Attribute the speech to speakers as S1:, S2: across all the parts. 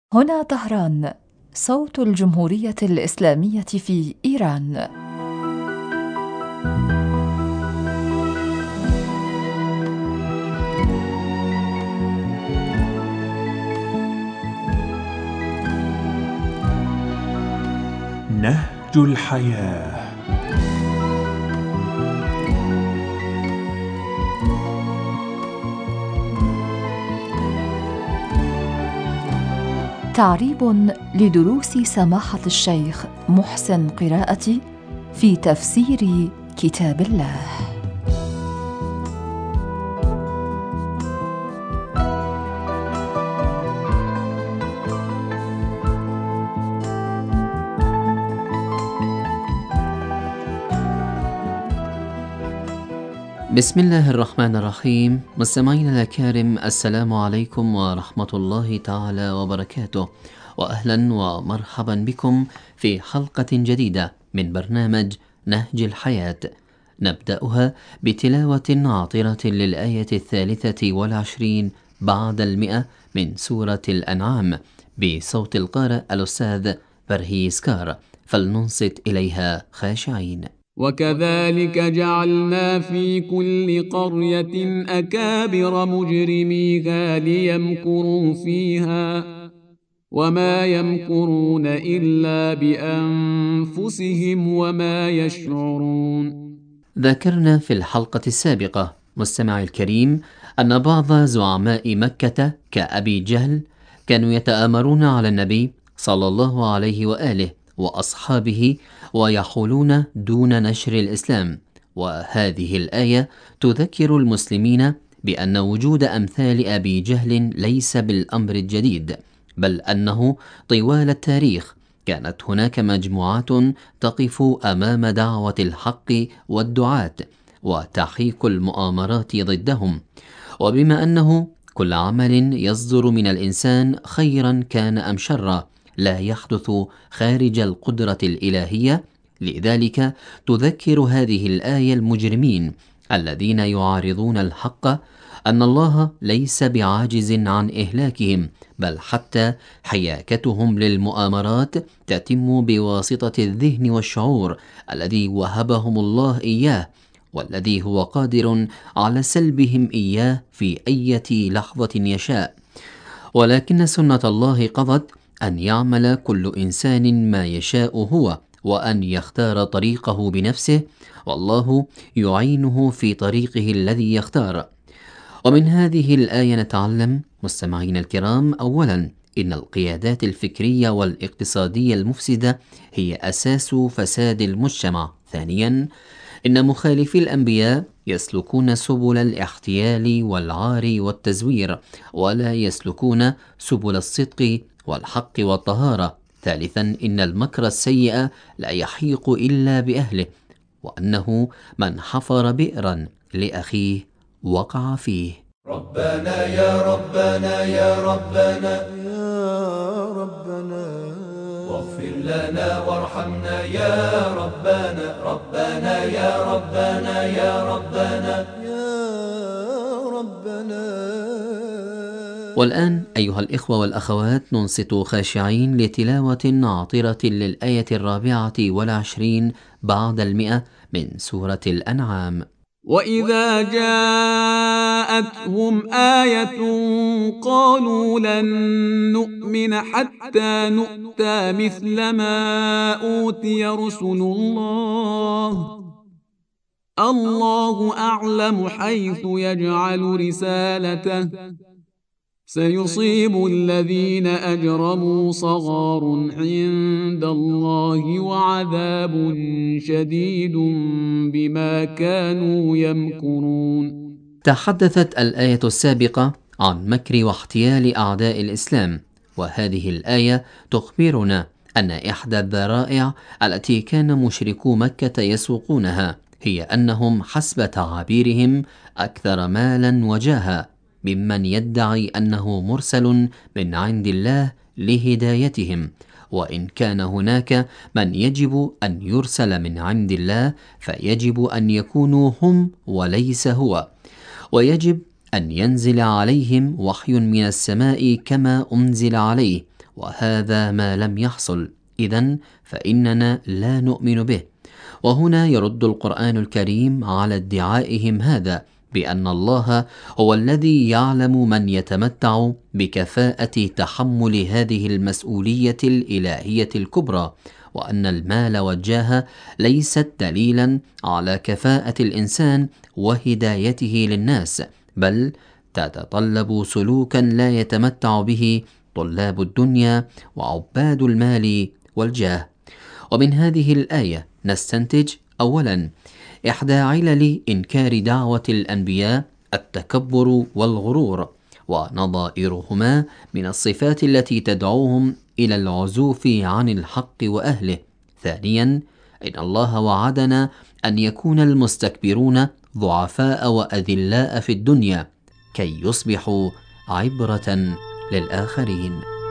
S1: هنا طهران، صوت الجمهورية الإسلامية في إيران.
S2: نهج الحياة.
S1: تعريب لدروس سماحة الشيخ محسن قراءتي في تفسير كتاب الله.
S3: بسم الله الرحمن الرحيم. مستمعينا الكرام، السلام عليكم ورحمة الله تعالى وبركاته، وأهلا ومرحبا بكم في حلقة جديدة من برنامج نهج الحياة، نبدأها بتلاوة عاطرة للآية 23 بعد 100 من سورة الأنعام بصوت القارئ الأستاذ برهيس كار، فلننصت إليها خاشعين.
S4: وكذلك جعلنا في كل قرية أكابر مجرميها ليمكروا فيها وما يمكرون إلا بأنفسهم وما يشعرون.
S3: ذكرنا في الحلقة السابقة مستمع الكريم أن بعض زعماء مكة كأبي جهل كانوا يتآمرون على النبي صلى الله عليه وآله وأصحابه ويحولون دون نشر الإسلام، وهذه الآية تذكر المسلمين بأن وجود أمثال أبي جهل ليس بالأمر الجديد، بل أنه طوال التاريخ كانت هناك مجموعات تقف أمام دعوة الحق والدعاة وتحيك المؤامرات ضدهم، وبما أنه كل عمل يصدر من الإنسان خيرا كان أم شرا لا يحدث خارج القدرة الإلهية، لذلك تذكر هذه الآية المجرمين الذين يعارضون الحق أن الله ليس بعاجز عن إهلاكهم، بل حتى حياكتهم للمؤامرات تتم بواسطة الذهن والشعور الذي وهبهم الله إياه، والذي هو قادر على سلبهم إياه في أي لحظة يشاء. ولكن سنة الله قضت أن يعمل كل إنسان ما يشاء هو، وأن يختار طريقه بنفسه، والله يعينه في طريقه الذي يختار. ومن هذه الآية نتعلم مستمعين الكرام: أولا، إن القيادات الفكرية والاقتصادية المفسدة هي أساس فساد المجتمع. ثانيا، إن مخالفي الأنبياء يسلكون سبل الاحتيال والعار والتزوير، ولا يسلكون سبل الصدق والحق والطهارة. ثالثا، إن المكر السيء لا يحيق إلا بأهله، وأنه من حفر بئرا لأخيه وقع فيه.
S5: ربنا يا ربنا يا ربنا يا ربنا واغفر لنا وارحمنا يا ربنا ربنا يا ربنا يا ربنا يا ربنا.
S3: والآن أيها الإخوة والأخوات ننصت خاشعين لتلاوة عاطرة للآية 24 بعد 100 من سورة الأنعام.
S4: وإذا جاءتهم آية قالوا لن نؤمن حتى نؤتى مثل ما أوتي رسل الله الله أعلم حيث يجعل رسالته سيصيب الذين أجرموا صغار عند الله وعذاب شديد بما كانوا يمكرون.
S3: تحدثت الآية السابقة عن مكر واحتيال أعداء الإسلام، وهذه الآية تخبرنا أن إحدى الذرائع التي كان مشركو مكة يسوقونها هي أنهم حسب تعابيرهم أكثر مالا وجاها ممن يدعي أنه مرسل من عند الله لهدايتهم، وإن كان هناك من يجب أن يرسل من عند الله فيجب أن يكونوا هم وليس هو، ويجب أن ينزل عليهم وحي من السماء كما أنزل عليه، وهذا ما لم يحصل، إذن فإننا لا نؤمن به. وهنا يرد القرآن الكريم على ادعائهم هذا بأن الله هو الذي يعلم من يتمتع بكفاءة تحمل هذه المسؤولية الإلهية الكبرى، وأن المال والجاه ليست دليلا على كفاءة الإنسان وهدايته للناس، بل تتطلب سلوكا لا يتمتع به طلاب الدنيا وعباد المال والجاه. ومن هذه الآية نستنتج أولا إحدى علل إنكار دعوة الأنبياء التكبر والغرور، ونظائرهما من الصفات التي تدعوهم إلى العزوف عن الحق وأهله. ثانيا إن الله وعدنا أن يكون المستكبرون ضعفاء وأذلاء في الدنيا كي يصبحوا عبرة للآخرين.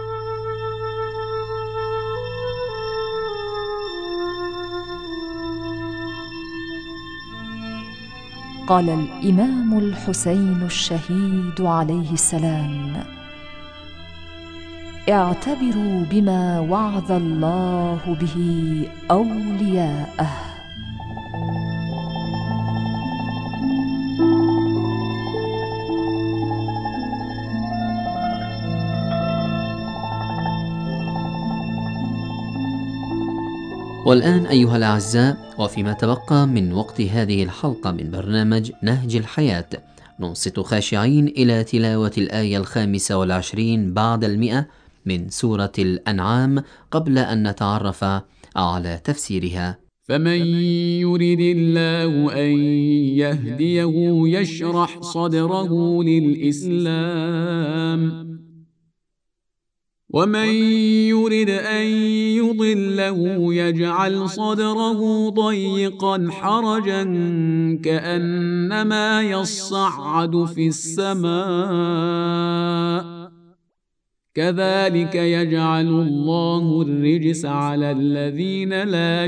S1: قال الإمام الحسين الشهيد عليه السلام: اعتبروا بما وعظ الله به أولياءه.
S3: والآن أيها الأعزاء، وفيما تبقى من وقت هذه الحلقة من برنامج نهج الحياة، ننصت خاشعين إلى تلاوة الآية 25 بعد 100 من سورة الأنعام قبل أن نتعرف على تفسيرها.
S4: فمن يرد الله أن يهديه يشرح صدره للإسلام، ومن يرد أن يضله يجعل صدره ضيقا حرجا كأنما يصعد في السماء، كذلك يجعل الله الرجس على الذين لا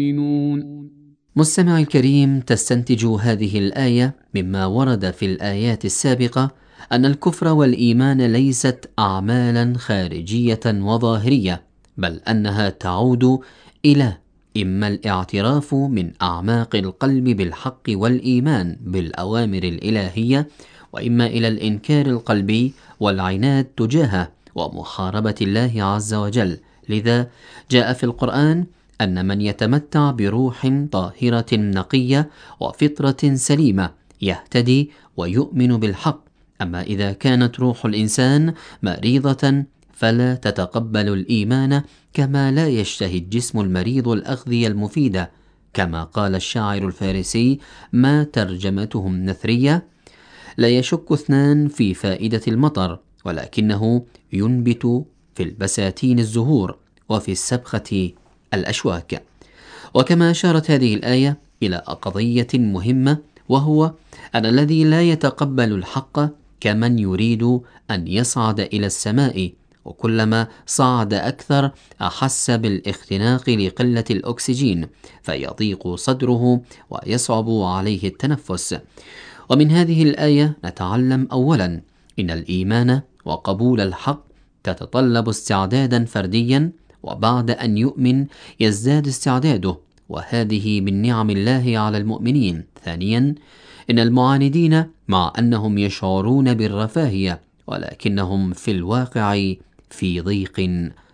S4: يؤمنون.
S3: مستمع الكريم، تستنتج هذه الآية مما ورد في الآيات السابقة أن الكفر والإيمان ليست أعمالا خارجية وظاهرية، بل أنها تعود إلى إما الاعتراف من أعماق القلب بالحق والإيمان بالأوامر الإلهية، وإما إلى الإنكار القلبي والعناد تجاهه ومحاربة الله عز وجل. لذا جاء في القرآن أن من يتمتع بروح طاهرة نقية وفطرة سليمة يهتدي ويؤمن بالحق. أما إذا كانت روح الإنسان مريضة فلا تتقبل الإيمان، كما لا يشتهي الجسم المريض الأغذية المفيدة، كما قال الشاعر الفارسي ما ترجمتهم نثرية: لا يشك اثنان في فائدة المطر، ولكنه ينبت في البساتين الزهور وفي السبخة الأشواك. وكما أشارت هذه الآية إلى قضية مهمة، وهو أن الذي لا يتقبل الحق كمن يريد أن يصعد إلى السماء، وكلما صعد أكثر أحس بالاختناق لقلة الأكسجين فيضيق صدره ويصعب عليه التنفس. ومن هذه الآية نتعلم أولا إن الإيمان وقبول الحق تتطلب استعدادا فرديا، وبعد أن يؤمن يزداد استعداده، وهذه من نعم الله على المؤمنين. ثانيا إن المعاندين مع أنهم يشعرون بالرفاهية ولكنهم في الواقع في ضيق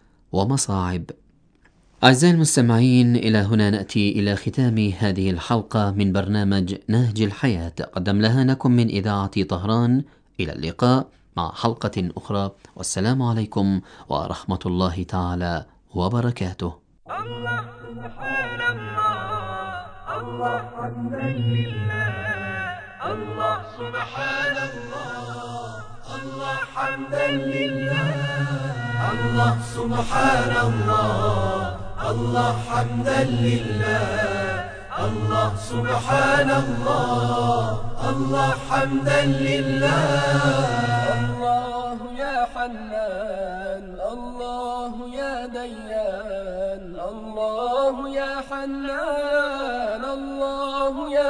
S3: ومصاعب. أعزائي المستمعين، إلى هنا نأتي إلى ختام هذه الحلقة من برنامج نهج الحياة، قدم لها لكم من إذاعة طهران. إلى اللقاء مع حلقة أخرى، والسلام عليكم ورحمة الله تعالى وبركاته.
S5: الله سبحان الله، الله حمدا لله، الله سبحان الله، الله حمدا لله، الله سبحان الله، الله حمدا لله، الله سبحان الله، الله حمدا لله. الله يا حنان، الله يا ديان، الله يا حنان، الله يا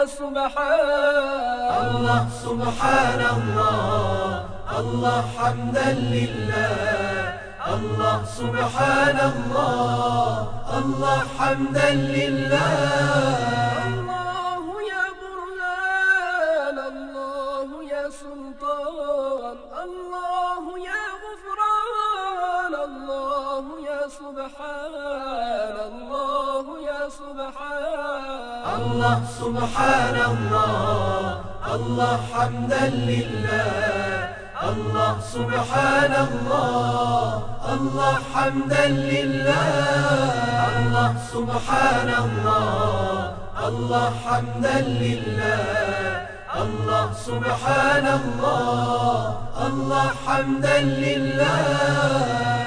S5: سبحان. الله سبحان الله، الله حمدا لله، الله الله سبحان الله، الله حمدا لله. الله يا برهان، الله يا سلطان، الله يا غفران، الله يا سبحان، الله يا سبحان. الله سبحان الله، الله حمدا لله. الله سبحان الله، الله حمدا لله. الله سبحان الله، الله حمدا لله. الله سبحان الله، الله حمدا لله.